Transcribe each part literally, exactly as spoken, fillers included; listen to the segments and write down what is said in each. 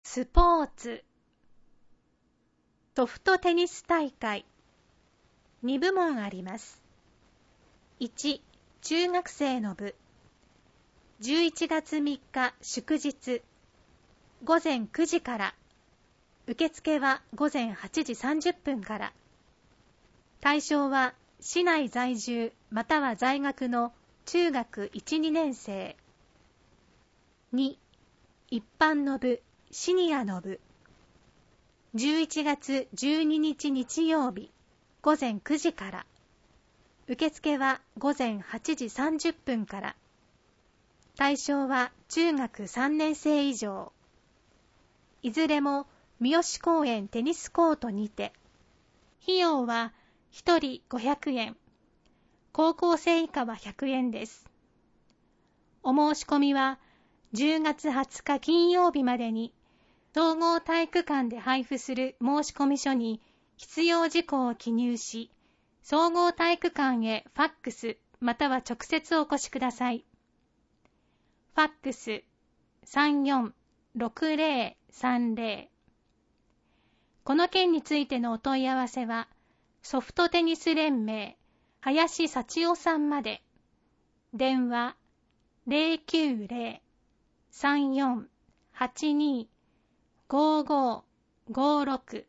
スポーツ、ソフトテニス大会、に部門あります。いち、中学生の部、じゅういちがつみっか祝日、ごぜんくじから、受付はごぜんはちじさんじゅっぷんから。対象は市内在住または在学の中学いち、にねん生。に、一般の部、シニアの部。じゅういちがつじゅうににち日曜日、ごぜんくじから。受付はごぜんはちじさんじゅっぷんから。対象は中学さんねん生以上。いずれも三好公園テニスコートにて。費用はひとりごひゃくえん。高校生以下はひゃくえんです。お申し込みはじゅうがつはつか金曜日までに総合体育館で配布する申込書に必要事項を記入し、総合体育館へファックスまたは直接お越しください。ファックス さんよんろくぜろさんぜろ。この件についてのお問い合わせは、ソフトテニス連盟林幸男さんまで。電話 ゼロきゅうゼロ さんよん はちに ごごごろく。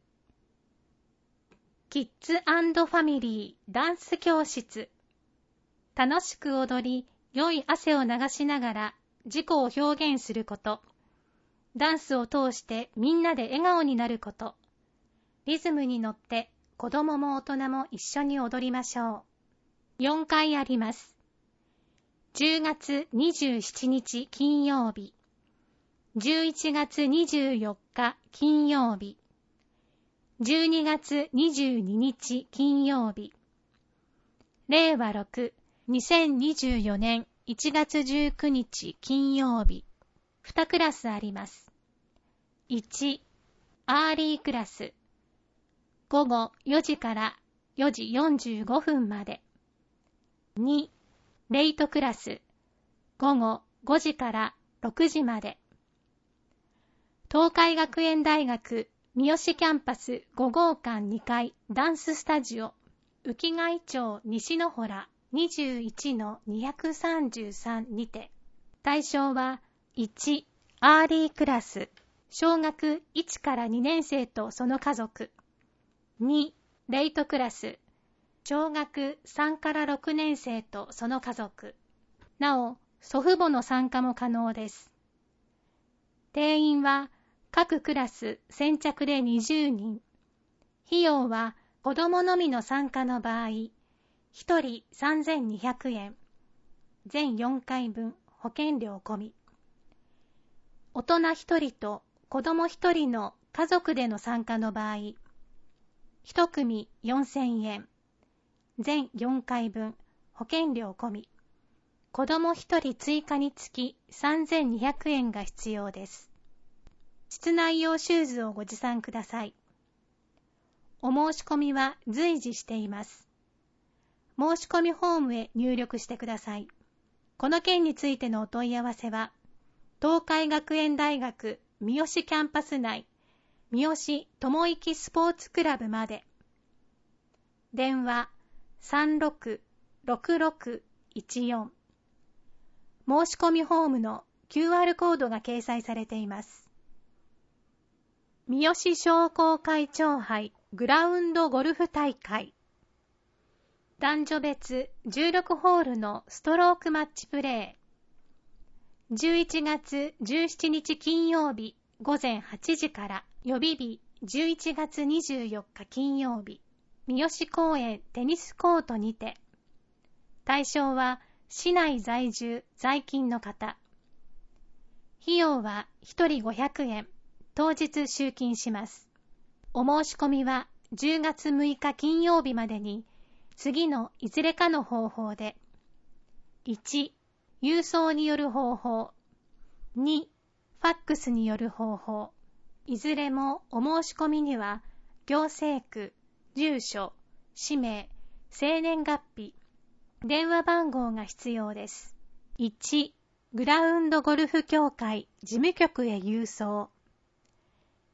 キッズ&ファミリーダンス教室。楽しく踊り、良い汗を流しながら自己を表現すること。ダンスを通してみんなで笑顔になること。リズムに乗って子供も大人も一緒に踊りましょう。よんかいあります。じゅうがつにじゅうしちにち金曜日、じゅういちがつにじゅうよっか金曜日、じゅうにがつにじゅうににち金曜日、れいわろく、にせんにじゅうよねんいちがつじゅうくにち金曜日、にクラスあります。いち、アーリークラス、ごごよじからよじよんじゅうごふんまで。に、レイトクラス、ごごごじからろくじまで。東海学園大学三好キャンパスごごうかんにかいダンススタジオ、浮貝町西の洞 にじゅういちのにひゃくさんじゅうさん にて。対象はいち、アーリークラス、小学いちからにねん生とその家族。に、レイトクラス、小学さんからろくねん生とその家族。なお、祖父母の参加も可能です。定員は各クラス先着でにじゅうにん。費用は子供のみの参加の場合、ひとりさんぜんにひゃくえん。全よんかいぶん保険料込み。大人ひとりと子供ひとりの家族での参加の場合、いちくみよんせんえん。全よんかいぶん保険料込み。子供ひとり追加につきさんぜんにひゃくえんが必要です。室内用シューズをご持参ください。お申し込みは随時しています。申し込みフォームへ入力してください。この件についてのお問い合わせは、東海学園大学三好キャンパス内三好友生スポーツクラブまで。電話 さんろくろくろくいちよん。申し込みフォームの キューアール コードが掲載されています。三好商工会長杯グラウンドゴルフ大会。男女別じゅうろくホールのストロークマッチプレー。じゅういちがつじゅうしちにち金曜日ごぜんはちじから予備日じゅういちがつにじゅうよっか金曜日、三好公園テニスコートにて。対象は市内在住在勤の方。費用はひとりごひゃくえん。当日集金します。お申し込みはじゅうがつむいか金曜日までに次のいずれかの方法で。いち、郵送による方法。に、ファックスによる方法。いずれもお申し込みには行政区、住所、氏名、生年月日、電話番号が必要です。いち、グラウンドゴルフ協会事務局へ郵送。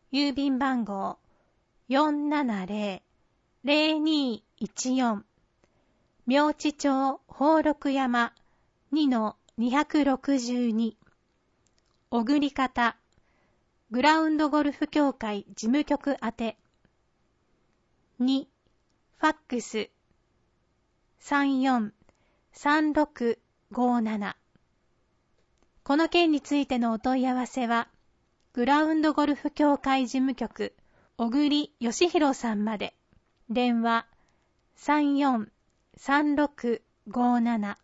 郵便番号 よんななぜろ ぜろにいちよん 明知町宝禄山 にのにひゃくろくじゅうに 送り方グラウンドゴルフ協会事務局宛て。にファックス さんよんさんろくごなな。この件についてのお問い合わせはグラウンドゴルフ協会事務局小栗義弘さんまで。電話 さんよんさんろくごなな。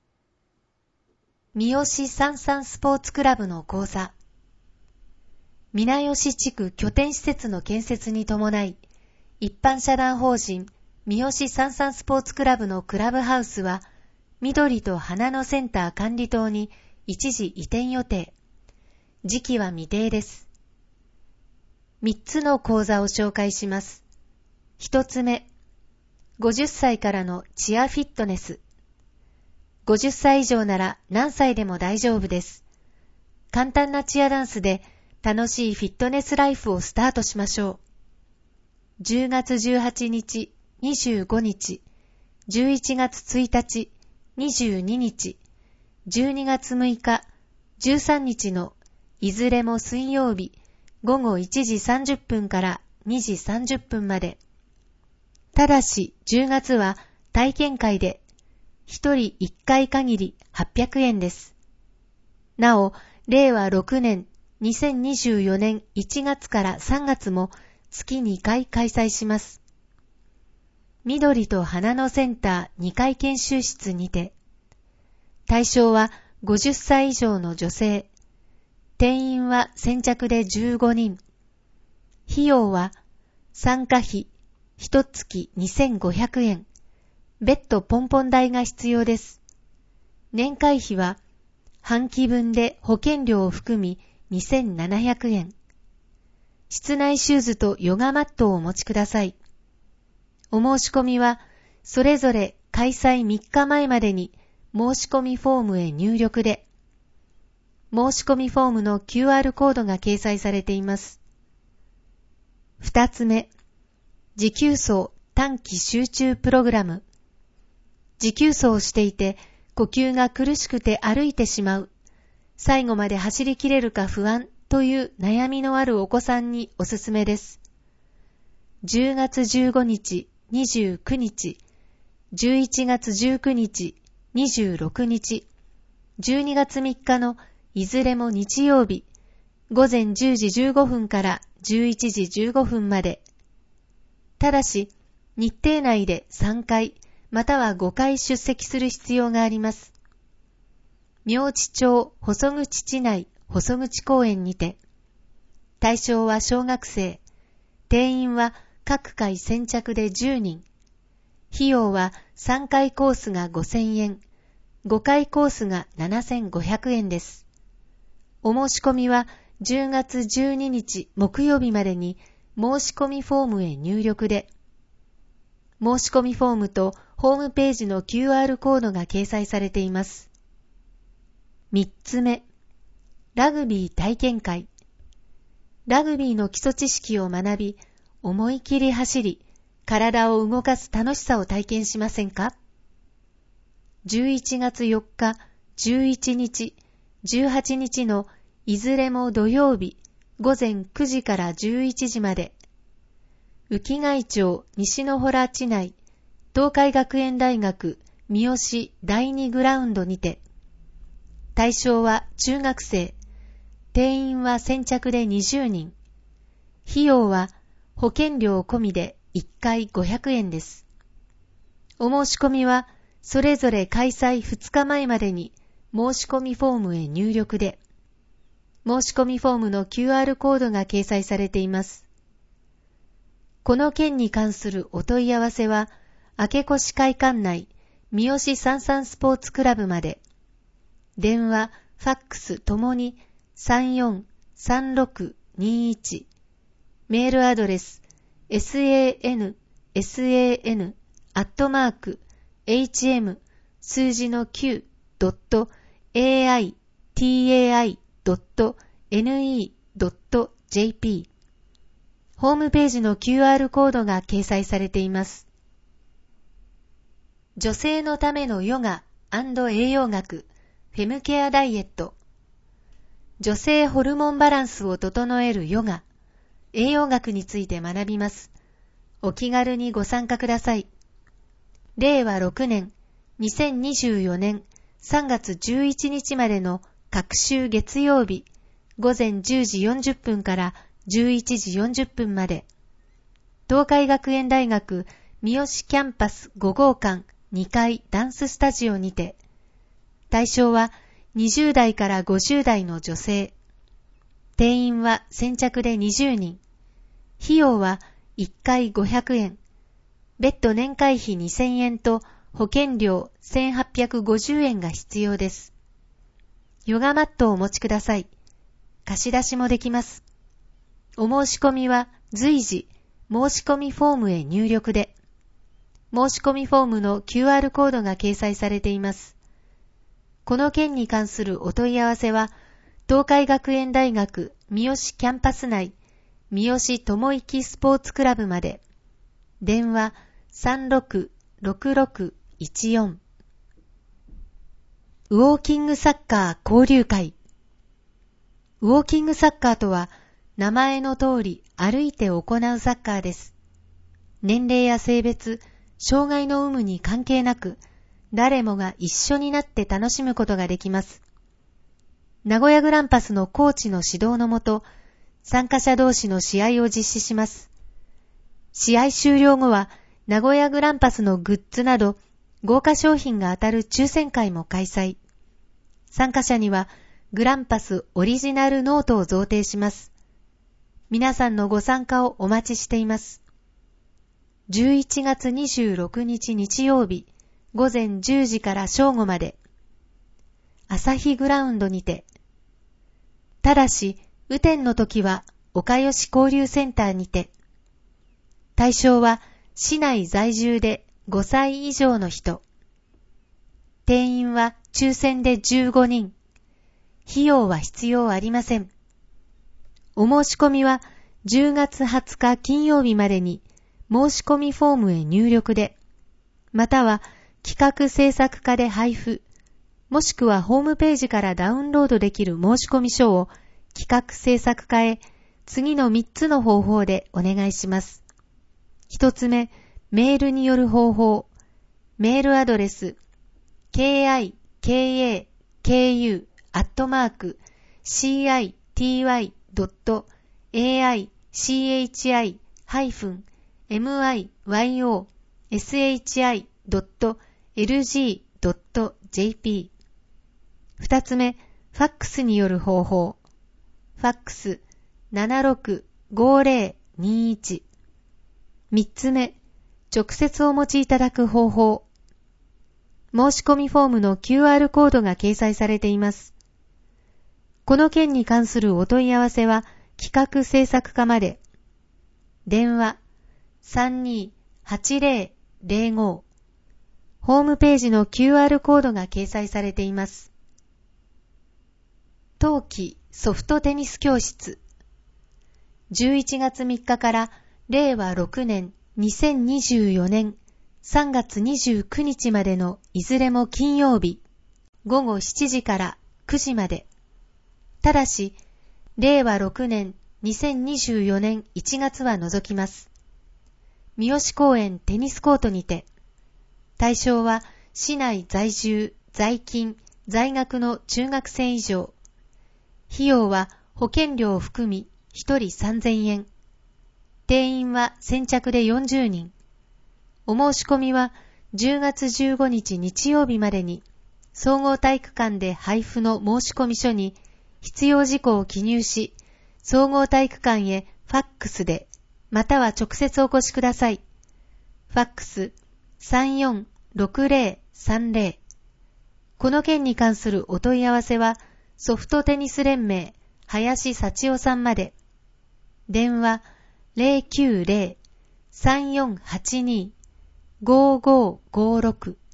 三好三三スポーツクラブの講座。皆吉地区拠点施設の建設に伴い、一般社団法人三好三三スポーツクラブのクラブハウスは、緑と花のセンター管理棟に一時移転予定。時期は未定です。三つの講座を紹介します。一つ目、ごじゅっさいからのチアフィットネス。ごじゅっさい以上なら何歳でも大丈夫です。簡単なチアダンスで楽しいフィットネスライフをスタートしましょう。じゅうがつじゅうはちにち、にじゅうごにち、じゅういちがつついたち、にじゅうににち、じゅうにがつむいか、じゅうさんにちのいずれも水曜日ごごいちじさんじゅっぷんからにじさんじゅっぷんまで。ただしじゅうがつは体験会でひとりいっかい限りはっぴゃくえんです。なお、れいわろくねんにせんにじゅうよねんいちがつからさんがつも月にかい開催します。緑と花のセンターにかい研修室にて。対象はごじゅっさい以上の女性。定員は先着でじゅうごにん。費用は参加費ひとつきにせんごひゃくえん。別途ポンポン代が必要です。年会費は半期分で保険料を含みにせんななひゃくえん。室内シューズとヨガマットをお持ちください。お申し込みはそれぞれ開催みっかまえまでに申し込みフォームへ入力で、申し込みフォームの キューアール コードが掲載されています。二つ目、持久走短期集中プログラム。持久走をしていて呼吸が苦しくて歩いてしまう、最後まで走りきれるか不安という悩みのあるお子さんにおすすめです。じゅうがつじゅうごにち、にじゅうくにち、じゅういちがつじゅうくにち、にじゅうろくにち、じゅうにがつみっかのいずれも日曜日、ごぜんじゅうじじゅうごふんからじゅういちじじゅうごふんまで。ただし、日程内でさんかいまたはごかい出席する必要があります。明知町細口地内細口公園にて。対象は小学生。定員は各回先着でじゅうにん。費用はさんかいコースがごせんえん、ごかいコースがななせんごひゃくえんです。お申し込みはじゅうがつじゅうににち木曜日までに申し込みフォームへ入力で、申し込みフォームとホームページの キューアール コードが掲載されています。三つ目、ラグビー体験会。ラグビーの基礎知識を学び、思い切り走り、体を動かす楽しさを体験しませんか？じゅういちがつよっか、じゅういちにち、じゅうはちにちのいずれも土曜日、ごぜんくじからじゅういちじまで。浮貝町西の洞地内、東海学園大学三好だいにグラウンドにて。対象は中学生。定員は先着でにじゅうにん。費用は保険料込みでいっかいごひゃくえんです。お申し込みはそれぞれ開催ふつかまえまでに申し込みフォームへ入力で、申し込みフォームの キューアール コードが掲載されています。この件に関するお問い合わせは、明越会館内三好三三スポーツクラブまで。電話、ファックスともにさんよんさんろくにいち。メールアドレス san san アットマーク hm 数字の 9.aitai.ne.jp ホームページの キューアール コードが掲載されています。女性のためのヨガ&栄養学、フェムケアダイエット。女性ホルモンバランスを整えるヨガ、栄養学について学びます。お気軽にご参加ください。れいわろくねん、にせんにじゅうよねんさんがつじゅういちにちまでの各週月曜日、ごぜんじゅうじよんじゅっぷんからじゅういちじよんじゅっぷんまで、東海学園大学三好キャンパスごごうかんにかいダンススタジオにて、対象はにじゅうだいからごじゅうだいの女性。定員は先着でにじゅうにん。費用はいっかいごひゃくえん。別途年会費にせんえんと保険料せんはっぴゃくごじゅうえんが必要です。ヨガマットをお持ちください。貸し出しもできます。お申し込みは随時申し込みフォームへ入力で、申し込みフォームの キューアール コードが掲載されています。この件に関するお問い合わせは、東海学園大学三好キャンパス内三好智之スポーツクラブまで。電話 さんろくろくろくいちよん。ウォーキングサッカー交流会。ウォーキングサッカーとは、名前の通り歩いて行うサッカーです。年齢や性別、障害の有無に関係なく、誰もが一緒になって楽しむことができます。名古屋グランパスのコーチの指導のもと、参加者同士の試合を実施します。試合終了後は、名古屋グランパスのグッズなど、豪華商品が当たる抽選会も開催。参加者には、グランパスオリジナルノートを贈呈します。皆さんのご参加をお待ちしています。じゅういちがつにじゅうろくにち日曜日、ごぜんじゅうじから正午まで、朝日グラウンドにて。ただし、雨天の時は、岡吉交流センターにて。対象は、市内在住でごさい以上の人。定員は抽選でじゅうごにん。費用は必要ありません。お申し込みは、じゅうがつはつか金曜日までに、申し込みフォームへ入力で、または、企画制作課で配布、もしくはホームページからダウンロードできる申し込み書を企画制作課へ次のみっつの方法でお願いします。一つ目、メールによる方法。メールアドレス ケーアイケーエーケーユー アットマーク シーアイティーワイ ドット エーアイシーエイチアイ ハイフン エムアイワイオー エスエイチアイ ドット エルジー ドット ジェーピー。二つ目、ファックスによる方法。ファックス ななろくごぜろにいち。三つ目、直接お持ちいただく方法。申し込みフォームの キューアール コードが掲載されています。この件に関するお問い合わせは企画制作課まで。電話 さんにーはちぜろぜろご。ホームページの キューアール コードが掲載されています。冬季ソフトテニス教室。じゅういちがつみっかかられいわろくねんにせんにじゅうよねんさんがつにじゅうくにちまでのいずれも金曜日、ごごしちじからくじまで。ただし、れいわろくねんにせんにじゅうよねんいちがつは除きます。三好公園テニスコートにて。対象は市内在住、在勤、在学の中学生以上。費用は保険料を含みひとりさんぜんえん。定員は先着でよんじゅうにん。お申し込みはじゅうがつじゅうごにち日曜日までに総合体育館で配布の申し込み書に必要事項を記入し、総合体育館へファックスでまたは直接お越しください。ファックスさんよんろくぜろさんぜろ。この件に関するお問い合わせはソフトテニス連盟林幸男さんまで。電話 ゼロきゅうゼロ さんよんはちに ごごごろく。